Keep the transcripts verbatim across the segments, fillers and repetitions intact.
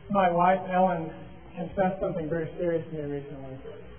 My wife, Ellen, confessed something very serious to me recently.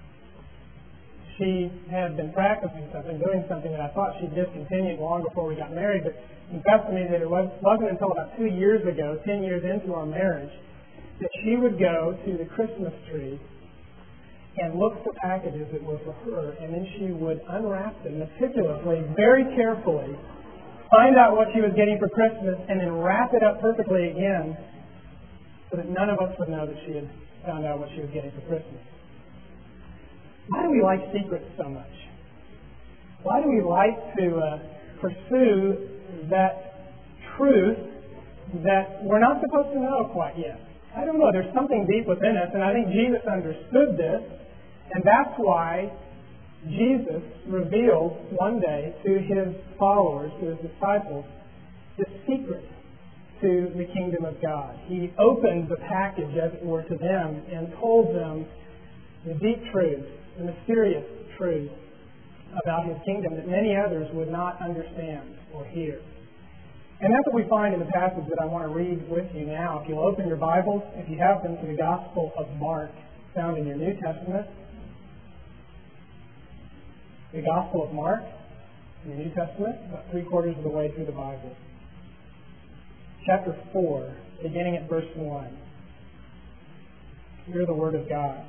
She had been practicing something, doing something that I thought she'd discontinued long before we got married, but confessed to me that it was, wasn't until about two years ago, ten years into our marriage, that she would go to the Christmas tree and look for packages that were for her, and then she would unwrap them meticulously, very carefully, find out what she was getting for Christmas, and then wrap it up perfectly again so that none of us would know that she had found out what she was getting for Christmas. Why do we like secrets so much? Why do we like to uh, pursue that truth that we're not supposed to know quite yet? I don't know. There's something deep within us, and I think Jesus understood this, and that's why Jesus revealed one day to his followers, to his disciples, the secret to the kingdom of God. He opened the package, as it were, to them and told them the deep truths, the mysterious truths about his kingdom that many others would not understand or hear. And that's what we find in the passage that I want to read with you now. If you'll open your Bibles, if you have them, to the Gospel of Mark, found in your New Testament. The Gospel of Mark, in the New Testament, about three quarters of the way through the Bible. Chapter four, beginning at verse one. Hear the Word of God.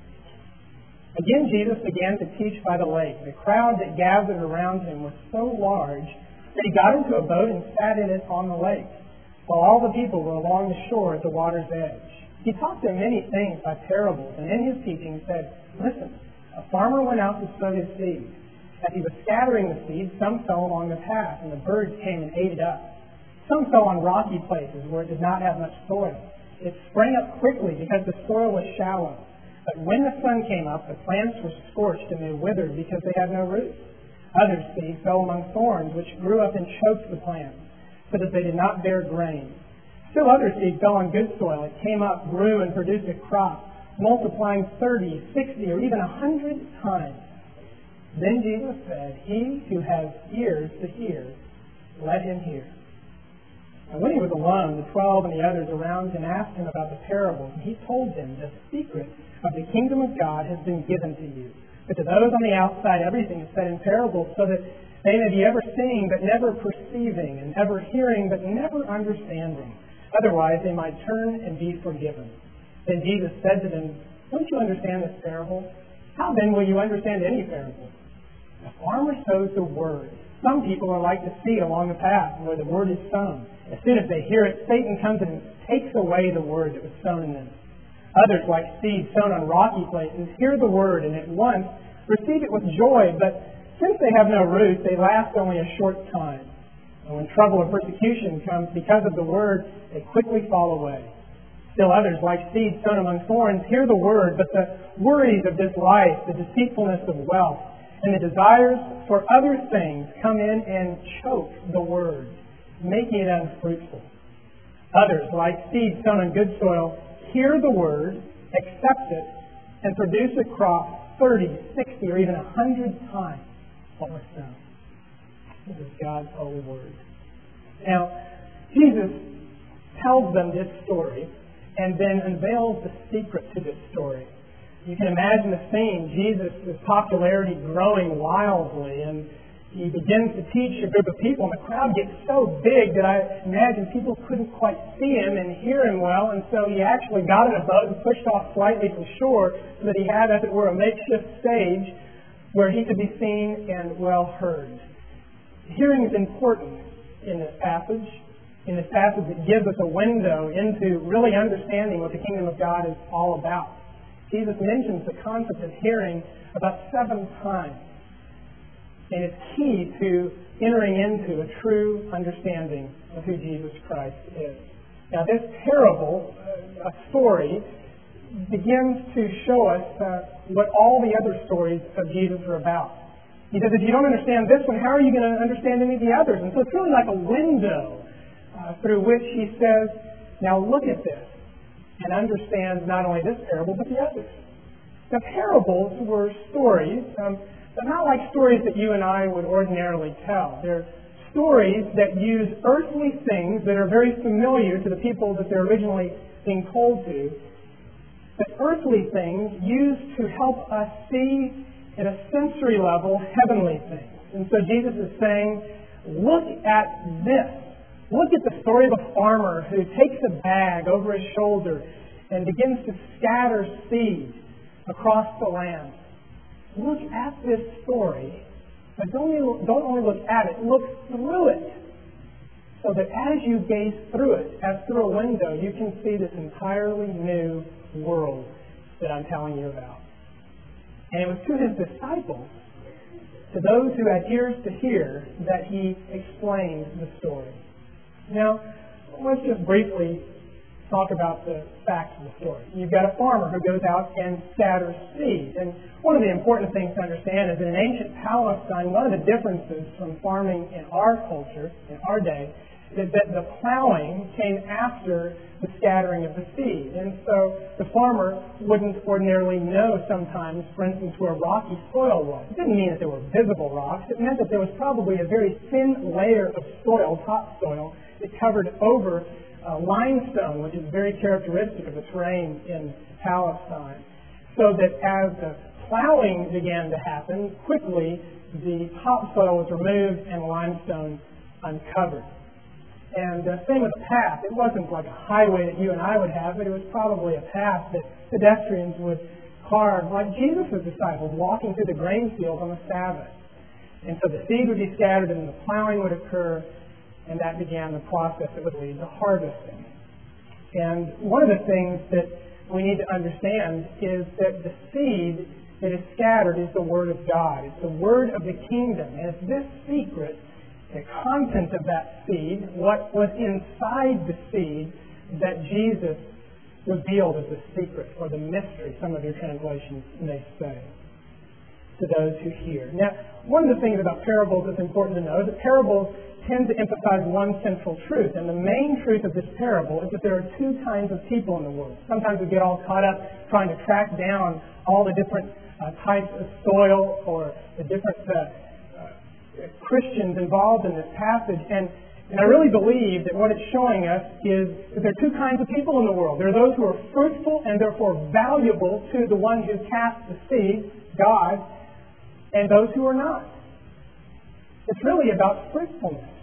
Again, Jesus began to teach by the lake. The crowd that gathered around him was so large that he got into a boat and sat in it on the lake, while all the people were along the shore at the water's edge. He taught them many things by parables, and in his teaching said, "Listen, a farmer went out to sow his seed. As he was scattering the seed, some fell along the path, and the birds came and ate it up. Some fell on rocky places where it did not have much soil. It sprang up quickly because the soil was shallow. But when the sun came up, the plants were scorched and they withered because they had no roots. Other seed fell among thorns, which grew up and choked the plants, so that they did not bear grain. Still other seed fell on good soil. It came up, grew, and produced a crop, multiplying thirty, sixty, or even a hundred times." Then Jesus said, "He who has ears to hear, let him hear." And when he was alone, the twelve and the others around him asked him about the parables, and he told them, "The secret of the kingdom of God has been given to you. But to those on the outside, everything is said in parables, so that they may be ever seeing but never perceiving, and ever hearing but never understanding. Otherwise, they might turn and be forgiven." Then Jesus said to them, "Don't you understand this parable? How then will you understand any parable? The farmer sows the word. Some people are like the seed along the path where the word is sown. As soon as they hear it, Satan comes in and takes away the word that was sown in them. Others, like seed sown on rocky places, hear the word and at once receive it with joy, but since they have no roots, they last only a short time. And when trouble or persecution comes because of the word, they quickly fall away. Still others, like seed sown among thorns, hear the word, but the worries of this life, the deceitfulness of wealth, and the desires for other things come in and choke the word, making it unfruitful. Others, like seed sown on good soil, hear the word, accept it, and produce a crop thirty, sixty, or even a hundred times what was sown." This is God's holy word. Now, Jesus tells them this story and then unveils the secret to this story. You can imagine the scene. Jesus' popularity growing wildly, and he begins to teach a group of people, and the crowd gets so big that I imagine people couldn't quite see him and hear him well, and so he actually got in a boat and pushed off slightly from shore so that he had, as it were, a makeshift stage where he could be seen and well heard. Hearing is important in this passage. In this passage, it gives us a window into really understanding what the kingdom of God is all about. Jesus mentions the concept of hearing about seven times. And it's key to entering into a true understanding of who Jesus Christ is. Now, this parable, uh, a story, begins to show us uh, what all the other stories of Jesus are about. He says, if you don't understand this one, how are you going to understand any of the others? And so it's really like a window uh, through which he says, now look at this and understand not only this parable, but the others. The parables were stories, um, but not like stories that you and I would ordinarily tell. They're stories that use earthly things that are very familiar to the people that they're originally being told to, but earthly things used to help us see at a sensory level heavenly things. And so Jesus is saying, look at this. Look at the story of a farmer who takes a bag over his shoulder and begins to scatter seed across the land. Look at this story, but don't only, don't only look at it, look through it. So that as you gaze through it, as through a window, you can see this entirely new world that I'm telling you about. And it was to his disciples, to those who had ears to hear, that he explained the story. Now, let's just briefly talk about the facts of the story. You've got a farmer who goes out and scatters seed. And one of the important things to understand is that in ancient Palestine, one of the differences from farming in our culture, in our day, is that the plowing came after the scattering of the seed. And so the farmer wouldn't ordinarily know sometimes, for instance, where rocky soil was. It didn't mean that there were visible rocks. It meant that there was probably a very thin layer of soil, topsoil, that covered over uh, limestone, which is very characteristic of the terrain in Palestine. So that as the plowing began to happen, quickly the topsoil was removed and limestone uncovered. And uh, same with the path. It wasn't like a highway that you and I would have, but it was probably a path that pedestrians would carve, like Jesus' disciples walking through the grain field on the Sabbath. And so the seed would be scattered and the plowing would occur, and that began the process that would lead to harvesting. And one of the things that we need to understand is that the seed that is scattered is the Word of God. It's the Word of the kingdom. And it's this secret, the content of that seed, what was inside the seed, that Jesus revealed as the secret or the mystery, some of your translations may say, to those who hear. Now, one of the things about parables that's important to know is that parables tend to emphasize one central truth. And the main truth of this parable is that there are two kinds of people in the world. Sometimes we get all caught up trying to track down all the different uh, types of soil or the different uh, Christians involved in this passage, and, and I really believe that what it's showing us is that there are two kinds of people in the world. There are those who are fruitful and therefore valuable to the one who cast the seed, God, and those who are not. It's really about fruitfulness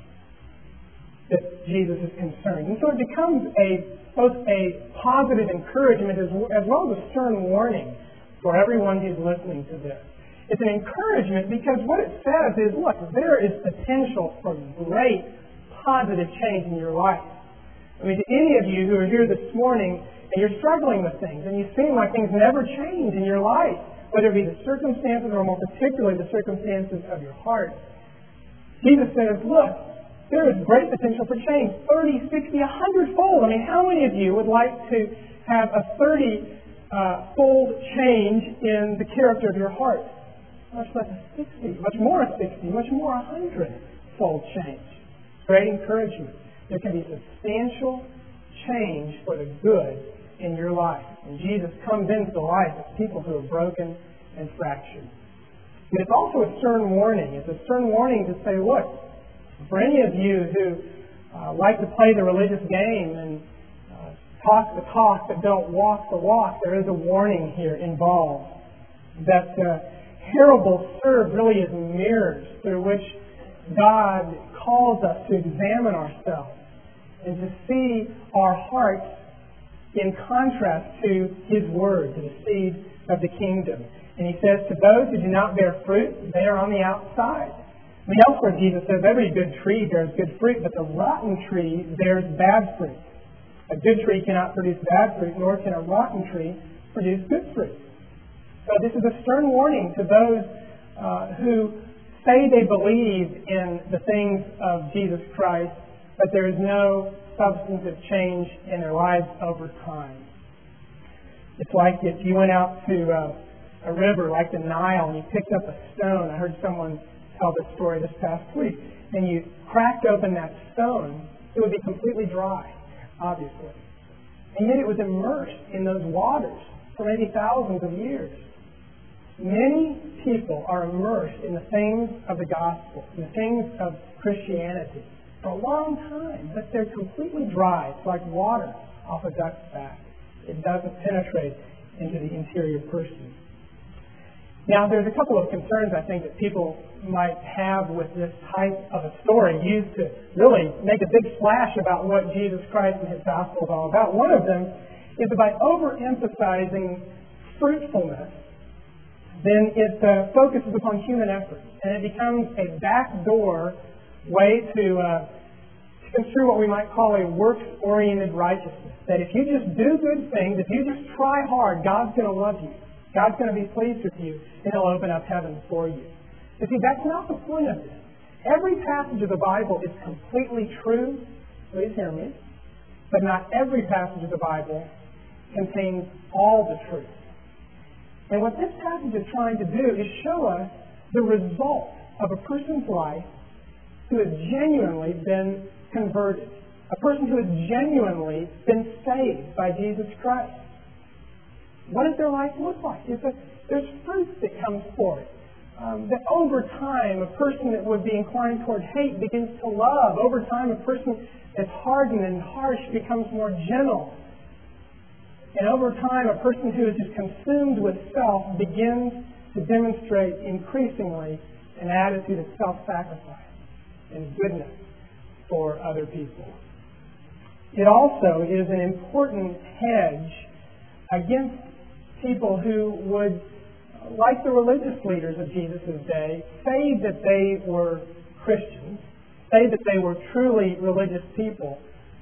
that Jesus is concerned. And so it becomes a both a positive encouragement as, as well as a stern warning for everyone who's listening to this. It's an encouragement because what it says is, look, there is potential for great positive change in your life. I mean, to any of you who are here this morning and you're struggling with things and you seem like things never change in your life, whether it be the circumstances or more particularly the circumstances of your heart, Jesus says, look, there is great potential for change, thirty, sixty, one hundred fold. I mean, how many of you would like to have a thirty-fold change in the character of your heart? Much less a sixty, much more a sixty, much more a hundred-fold change. Great encouragement. There can be substantial change for the good in your life. And Jesus comes into the life of people who are broken and fractured. But it's also a stern warning. It's a stern warning to say, look, for any of you who uh, like to play the religious game and uh, talk the talk but don't walk the walk, there is a warning here involved that uh, parables serve really as mirrors through which God calls us to examine ourselves and to see our hearts in contrast to His Word, to the seed of the kingdom. And He says, to those who do not bear fruit, they are on the outside. I mean, elsewhere Jesus says, every good tree bears good fruit, but the rotten tree bears bad fruit. A good tree cannot produce bad fruit, nor can a rotten tree produce good fruit. So this is a stern warning to those uh, who say they believe in the things of Jesus Christ, but there is no substantive change in their lives over time. It's like if you went out to uh, a river like the Nile and you picked up a stone. I heard someone tell this story this past week. And you cracked open that stone, it would be completely dry, obviously. And yet it was immersed in those waters for maybe thousands of years. Many people are immersed in the things of the gospel, in the things of Christianity for a long time, but they're completely dry. It's like water off a duck's back. It doesn't penetrate into the interior person. Now, there's a couple of concerns, I think, that people might have with this type of a story used to really make a big splash about what Jesus Christ and His gospel is all about. One of them is that by overemphasizing fruitfulness, then it uh, focuses upon human effort, and it becomes a backdoor way to, uh, to construe what we might call a works-oriented righteousness. That if you just do good things, if you just try hard, God's going to love you. God's going to be pleased with you, and He'll open up heaven for you. You see, that's not the point of this. Every passage of the Bible is completely true. Please hear me. But not every passage of the Bible contains all the truth. And what this passage is trying to do is show us the result of a person's life who has genuinely been converted. A person who has genuinely been saved by Jesus Christ. What does their life look like? It's a, there's fruit that comes forth. Um, that over time, a person that would be inclined toward hate begins to love. Over time, a person that's hardened and harsh becomes more gentle. And over time, a person who is just consumed with self begins to demonstrate increasingly an attitude of self-sacrifice and goodness for other people. It also is an important hedge against people who would, like the religious leaders of Jesus' day, say that they were Christians, say that they were truly religious people,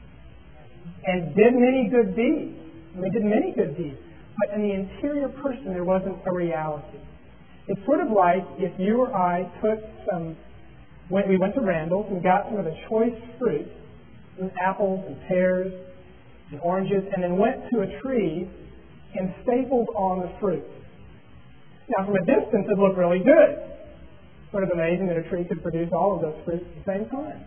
and did many good deeds. They did many good deeds. But in the interior person, there wasn't a reality. It's sort of like if you or I took some, when we went to Randall's and got some of the choice fruit, some apples and pears and oranges, and then went to a tree and stapled on the fruit. Now, from a distance, it looked really good. Sort of amazing that a tree could produce all of those fruits at the same time.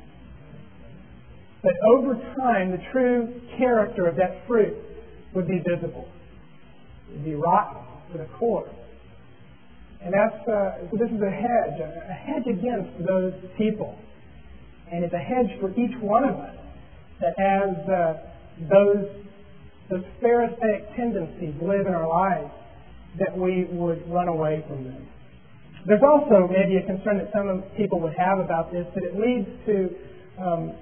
But over time, the true character of that fruit would be visible. It would be rotten to the core. And that's, uh, so this is a hedge, a, a hedge against those people. And it's a hedge for each one of us that as uh, those, those Pharisaic tendencies live in our lives, that we would run away from them. There's also maybe a concern that some people would have about this, that it leads to um,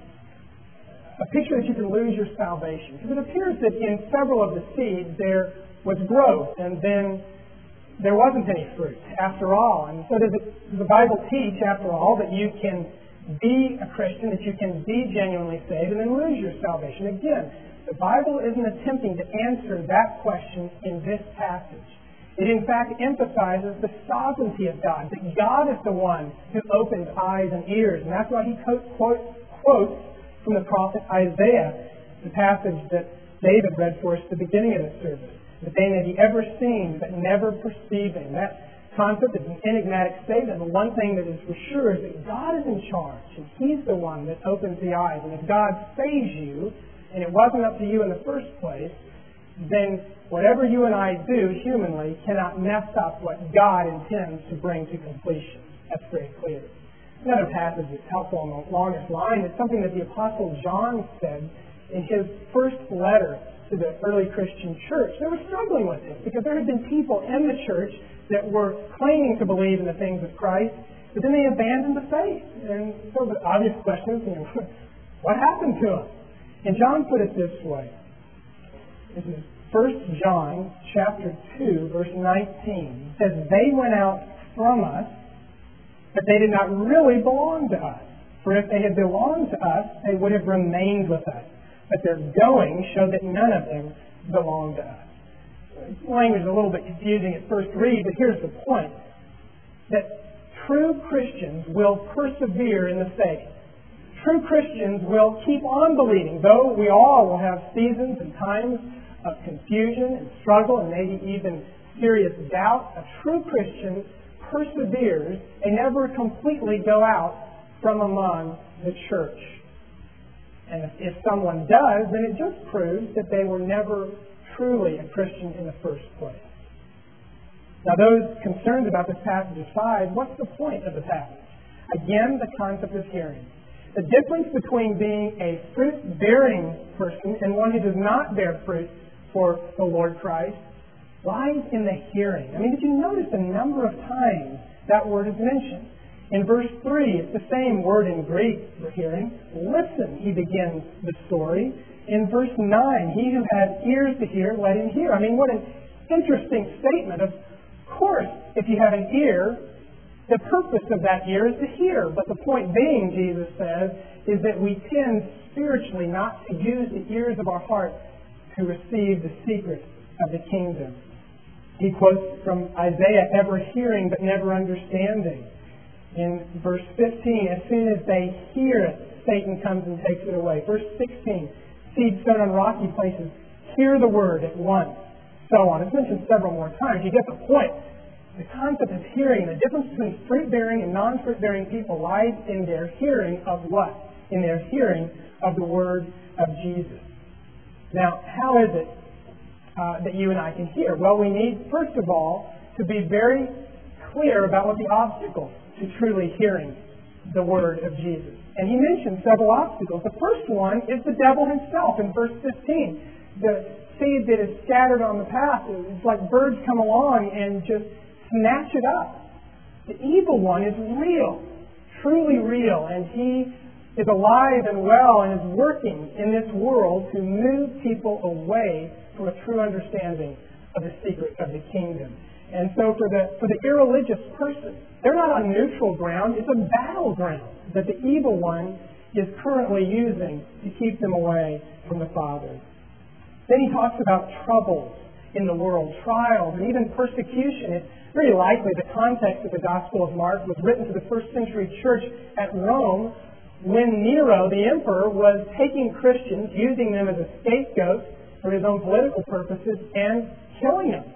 a picture that you can lose your salvation. Because it appears that in several of the seeds there was growth, and then there wasn't any fruit after all. And so does, it, does the Bible teach, after all, that you can be a Christian, that you can be genuinely saved, and then lose your salvation? Again, the Bible isn't attempting to answer that question in this passage. It, in fact, emphasizes the sovereignty of God, that God is the one who opens eyes and ears. And that's why he quote, quote, quotes from the prophet Isaiah, the passage that David read for us at the beginning of the service, that they may be ever seeing but never perceiving. That concept is an enigmatic statement. The one thing that is for sure is that God is in charge, and He's the one that opens the eyes. And if God saves you, and it wasn't up to you in the first place, then whatever you and I do humanly cannot mess up what God intends to bring to completion. That's very clear. Another passage that's helpful on the longest line is something that the Apostle John said in his first letter to the early Christian church. They were struggling with this because there had been people in the church that were claiming to believe in the things of Christ, but then they abandoned the faith. And so the obvious question is, you know, what happened to them? And John put it this way. This is First John chapter two, verse nineteen. It says, "They went out from us, but they did not really belong to us. For if they had belonged to us, they would have remained with us. But their going showed that none of them belonged to us." The language is a little bit confusing at first read, but here's the point. That true Christians will persevere in the faith. True Christians will keep on believing, though we all will have seasons and times of confusion and struggle and maybe even serious doubt. A true Christian perseveres and never completely go out from among the church. And if, if someone does, then it just proves that they were never truly a Christian in the first place. Now, those concerned about this passage aside, what's the point of the passage? Again, the concept of hearing. The difference between being a fruit-bearing person and one who does not bear fruit for the Lord Christ lies in the hearing. I mean, did you notice the number of times that word is mentioned? In verse three, it's the same word in Greek for hearing. Listen, he begins the story. In verse nine, he who has ears to hear, let him hear. I mean, what an interesting statement. Of course, if you have an ear, the purpose of that ear is to hear. But the point being, Jesus says, is that we tend spiritually not to use the ears of our heart to receive the secrets of the kingdom. He quotes from Isaiah, ever hearing but never understanding. In verse fifteen, as soon as they hear it, Satan comes and takes it away. Verse sixteen, seed sown on rocky places, hear the word at once. So on. It's mentioned several more times. You get the point. The concept of hearing, the difference between fruit-bearing and non-fruit-bearing people lies in their hearing of what? In their hearing of the word of Jesus. Now, how is it uh, that you and I can hear? Well, we need, first of all, to be very clear about what the obstacles to truly hearing the word of Jesus. And he mentioned several obstacles. The first one is the devil himself in verse fifteen. The seed that is scattered on the path, it's like birds come along and just snatch it up. The evil one is real, truly real, and he is alive and well and is working in this world to move people away from a true understanding of the secret of the kingdom. And so for the for the irreligious person, they're not on neutral ground. It's a battleground that the evil one is currently using to keep them away from the Father. Then he talks about troubles in the world, trials, and even persecution. It's very likely the context of the Gospel of Mark was written to the first century church at Rome when Nero, the emperor, was taking Christians, using them as a scapegoat for his own political purposes, and killing them.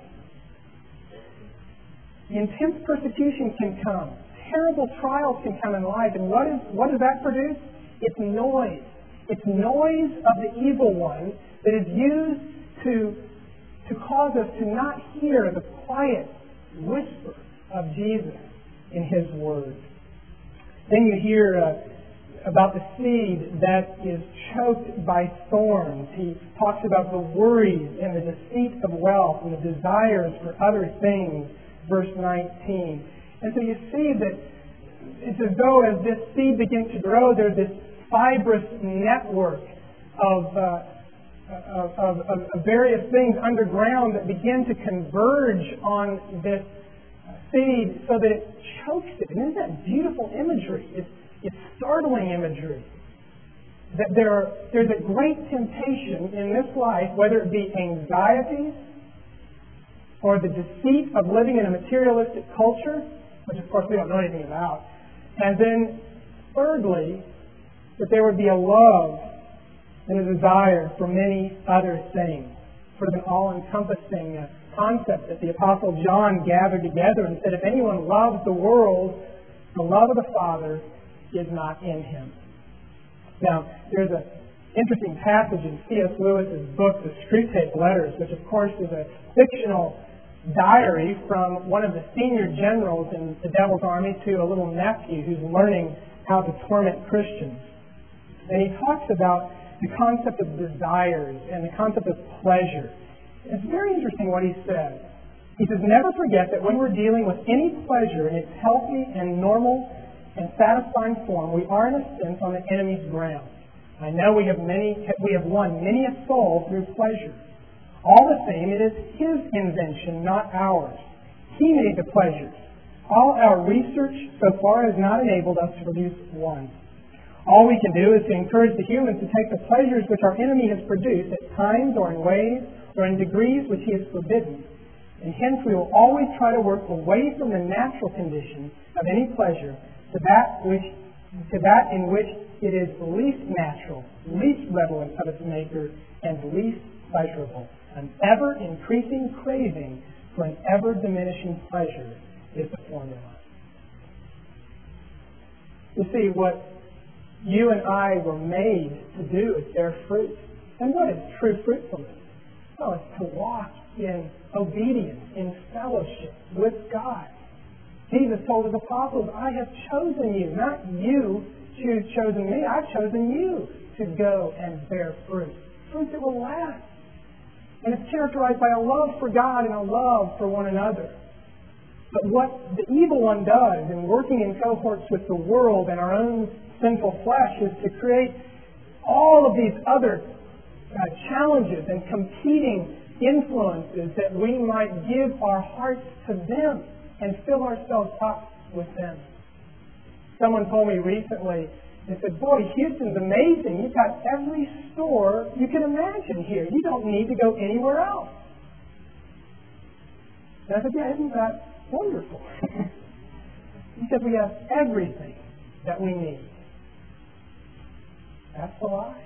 Intense persecution can come. Terrible trials can come in life. And what is what does that produce? It's noise. It's noise of the evil one that is used to, to cause us to not hear the quiet whisper of Jesus in his word. Then you hear uh, about the seed that is choked by thorns. He talks about the worries and the deceit of wealth and the desires for other things. Verse nineteen. And so you see that it's as though as this seed begins to grow, there's this fibrous network of, uh, of, of, of various things underground that begin to converge on this seed so that it chokes it. And isn't that beautiful imagery? It's, it's startling imagery. That there are, there's a great temptation in this life, whether it be anxieties, or the deceit of living in a materialistic culture, which of course we don't know anything about. And then, thirdly, that there would be a love and a desire for many other things. Sort of an all-encompassing uh, concept that the Apostle John gathered together and said, if anyone loves the world, the love of the Father is not in him. Now, there's an interesting passage in C S Lewis's book, The Screwtape Letters, which of course is a fictional diary from one of the senior generals in the devil's army to a little nephew who's learning how to torment Christians. And he talks about the concept of desires and the concept of pleasure. It's very interesting what he says. He says, never forget that when we're dealing with any pleasure in its healthy and normal and satisfying form, we are in a sense on the enemy's ground. I know we have many, we have won many a soul through pleasure. All the same, it is his invention, not ours. He made the pleasures. All our research so far has not enabled us to produce one. All we can do is to encourage the humans to take the pleasures which our enemy has produced at times or in ways or in degrees which he has forbidden. And hence we will always try to work away from the natural condition of any pleasure to that which to that in which it is least natural, least redolent of its maker, and least pleasurable. An ever-increasing craving for an ever-diminishing pleasure is the formula. You see, what you and I were made to do is bear fruit. And what is true fruitfulness? Oh, it's to walk in obedience, in fellowship with God. Jesus told his apostles, I have chosen you, not you choose, chosen me, I've chosen you to go and bear fruit. Fruit that will last. And it's characterized by a love for God and a love for one another. But what the evil one does in working in cohorts with the world and our own sinful flesh is to create all of these other uh, challenges and competing influences that we might give our hearts to them and fill ourselves up with them. Someone told me recently, they said, boy, Houston's amazing. You've got every store you can imagine here. You don't need to go anywhere else. And I said, yeah, isn't that wonderful? He said, we have everything that we need. That's a lie.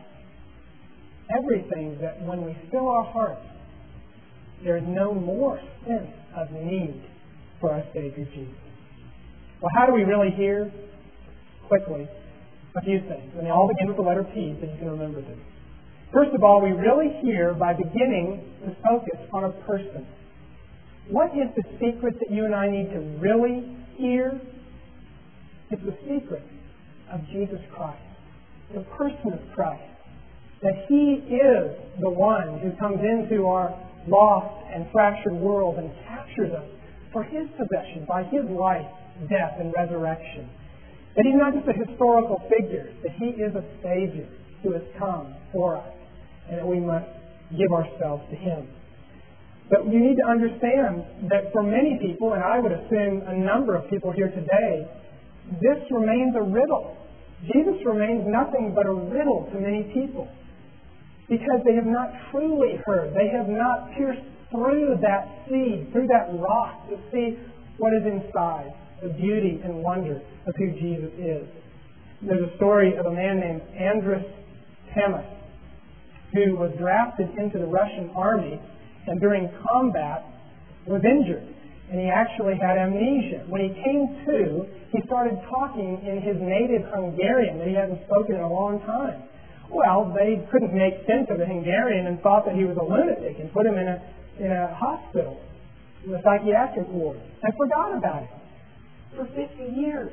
Everything that when we fill our hearts, there is no more sense of need for our Savior Jesus. Well, how do we really hear? Quickly, a few things. And they all begin with the letter P, so you can remember them. First of all, we really hear by beginning to focus on a person. What is the secret that you and I need to really hear? It's the secret of Jesus Christ, the person of Christ. That He is the one who comes into our lost and fractured world and captures us for His possession by His life, death, and resurrection. That He's not just a historical figure, that He is a Savior who has come for us, and that we must give ourselves to Him. But you need to understand that for many people, and I would assume a number of people here today, this remains a riddle. Jesus remains nothing but a riddle to many people. Because they have not truly heard. They have not pierced through that seed, through that rock, to see what is inside, the beauty and wonder of who Jesus is. There's a story of a man named Andras Tamas, who was drafted into the Russian army and during combat was injured. And he actually had amnesia. When he came to, he started talking in his native Hungarian that he hadn't spoken in a long time. Well, they couldn't make sense of the Hungarian and thought that he was a lunatic and put him in a in a hospital, in a psychiatric ward, and forgot about it for fifty years.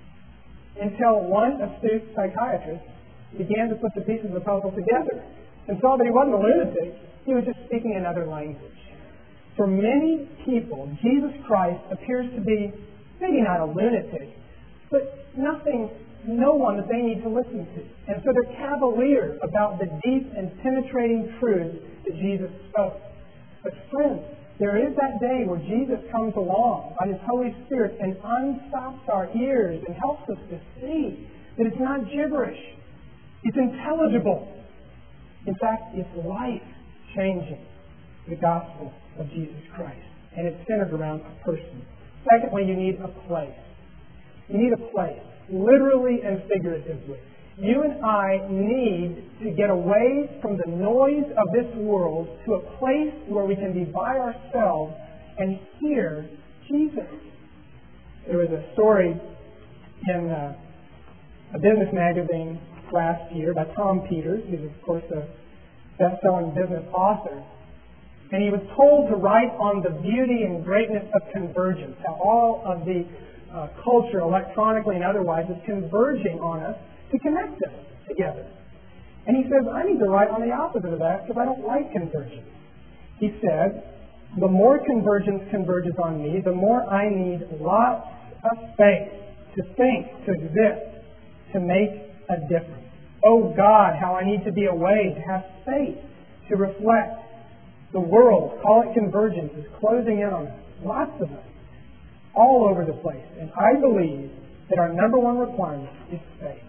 Until one astute psychiatrist began to put the pieces of the puzzle together and saw that he wasn't a lunatic, he was just speaking another language. For many people, Jesus Christ appears to be maybe not a lunatic, but nothing no one that they need to listen to. And so they're cavalier about the deep and penetrating truths that Jesus spoke. But friends, there is that day where Jesus comes along by His Holy Spirit and unstops our ears and helps us to see that it's not gibberish. It's intelligible. In fact, it's life-changing, the gospel of Jesus Christ. And it's centered around a person. Secondly, you need a place. You need a place. Literally and figuratively. You and I need to get away from the noise of this world to a place where we can be by ourselves and hear Jesus. There was a story in uh, a business magazine last year by Tom Peters, who's of course a best-selling business author. And he was told to write on the beauty and greatness of convergence, how all of the Uh, culture, electronically and otherwise, is converging on us to connect us together. And he says, I need to write on the opposite of that because I don't like convergence. He said, the more convergence converges on me, the more I need lots of space to think, to exist, to make a difference. Oh God, how I need to be away, to have space, to reflect. The world, call it convergence, is closing in on us. Lots of us. All over the place. And I believe that our number one requirement is faith.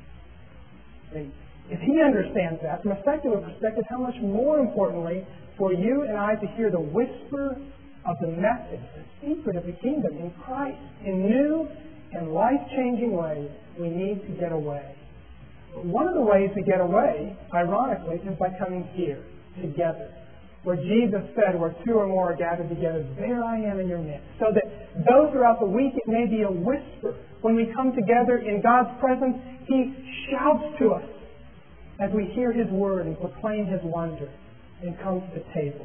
If He understands that, from a secular perspective, how much more importantly for you and I to hear the whisper of the message, the secret of the kingdom in Christ, in new and life-changing ways, we need to get away. But one of the ways to get away, ironically, is by coming here, together. Where Jesus said, where two or more are gathered together, there I am in your midst. So that though throughout the week it may be a whisper, when we come together in God's presence, He shouts to us as we hear His word and proclaim His wonder and come to the table.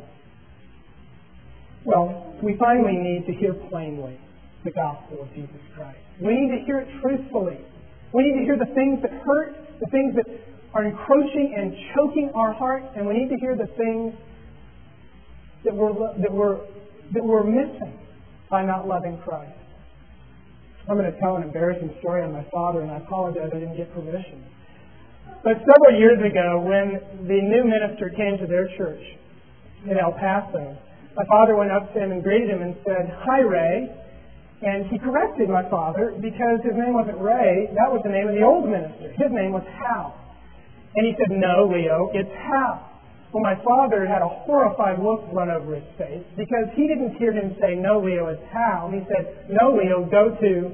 Well, we finally need to hear plainly the gospel of Jesus Christ. We need to hear it truthfully. We need to hear the things that hurt, the things that are encroaching and choking our heart, and we need to hear the things that we're, that we're, that we're missing by not loving Christ. I'm going to tell an embarrassing story on my father, and I apologize I didn't get permission. But several years ago, when the new minister came to their church in El Paso, my father went up to him and greeted him and said, "Hi, Ray." And he corrected my father because his name wasn't Ray. That was the name of the old minister. His name was Hal. And he said, "No, Leo, it's Hal." Well, my father had a horrified look run over his face because he didn't hear him say, "No, Leo, it's Hal." He said, "No, Leo, go to..."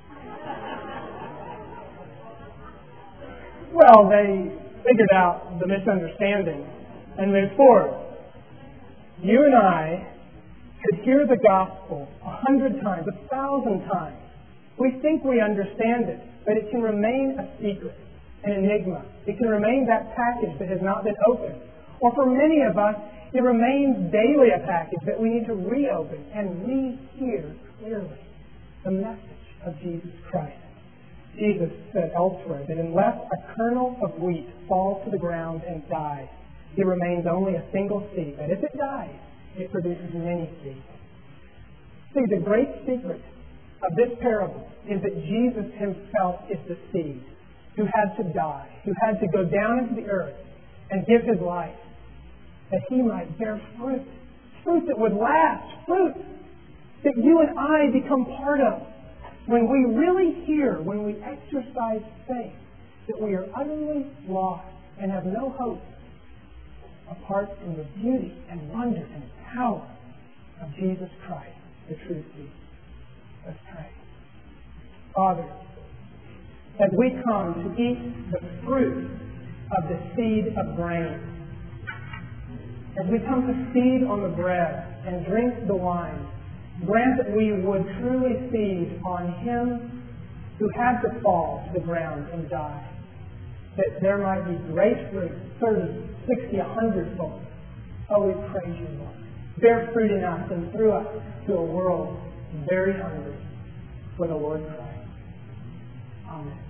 Well, they figured out the misunderstanding and moved forward. You and I could hear the gospel a hundred times, a thousand times. We think we understand it, but it can remain a secret, an enigma. It can remain that package that has not been opened. Or for many of us, it remains daily a package that we need to reopen and re-hear clearly the message of Jesus Christ. Jesus said elsewhere that unless a kernel of wheat falls to the ground and dies, it remains only a single seed. But if it dies, it produces many seeds. See, the great secret of this parable is that Jesus himself is the seed who had to die, who had to go down into the earth and give his life that he might bear fruit, fruit that would last, fruit that you and I become part of. When we really hear, when we exercise faith, that we are utterly lost and have no hope apart from the beauty and wonder and power of Jesus Christ, the true seed. Let's pray. Father, as we come to eat the fruit of the seed of grain, as we come to feed on the bread and drink the wine, grant that we would truly feed on him who had to fall to the ground and die, that there might be great fruit, thirty, sixty, a hundredfold. Oh, we praise you, Lord. Bear fruit in us and through us to a world very hungry for the Lord Christ. Amen.